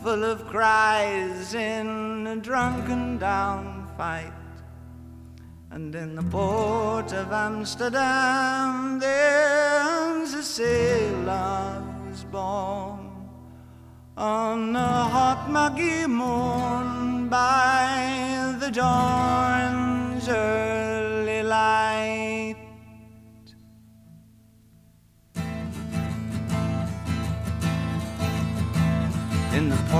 full of cries in a drunken down fight. And in the port of Amsterdam there's a sailor who's born on a hot muggy morn by the dawn's early